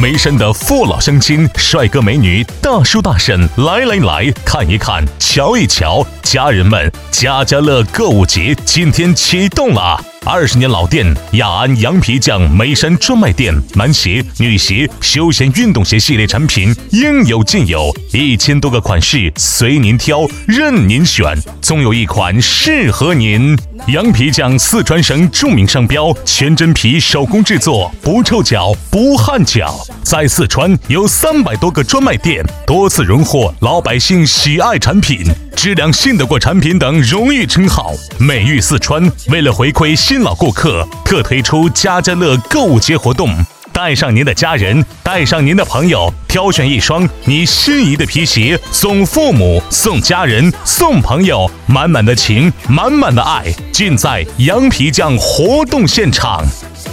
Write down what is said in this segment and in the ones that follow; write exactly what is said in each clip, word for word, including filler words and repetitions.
眉山的父老乡亲、帅哥美女、大叔大婶，来来来，看一看，瞧一瞧，家人们，家家乐购物节今天启动了。二十年老店，亚安羊皮匠眉山专卖店，男鞋、女鞋、休闲运动鞋系列产品应有尽有，一千多个款式随您挑，任您选，总有一款适合您。羊皮匠四川省著名商标，全真皮手工制作，不臭脚，不汗脚。在四川有三百多个专卖店，多次荣获老百姓喜爱产品、质量信得过产品等荣誉称号，美誉四川。为了回馈新老顾客，特推出家家乐购物节活动。带上您的家人，带上您的朋友，挑选一双你心仪的皮鞋，送父母，送家人，送朋友，满满的情，满满的爱，尽在羊皮匠活动现场。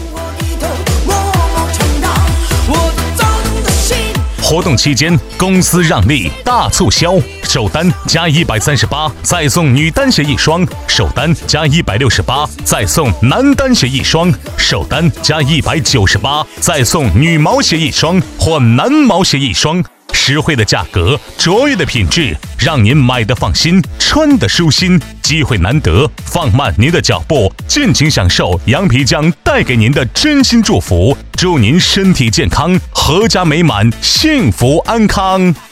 活动期间，公司让利大促销，首单加一百三十八，再送女单鞋一双；首单加一百六十八，再送男单鞋一双；首单加一百九十八，再送女毛鞋一双或男毛鞋一双。实惠的价格，卓越的品质，让您买得放心，穿得舒心。机会难得，放慢您的脚步，尽情享受羊皮匠带给您的真心祝福。祝您身体健康，阖家美满，幸福安康。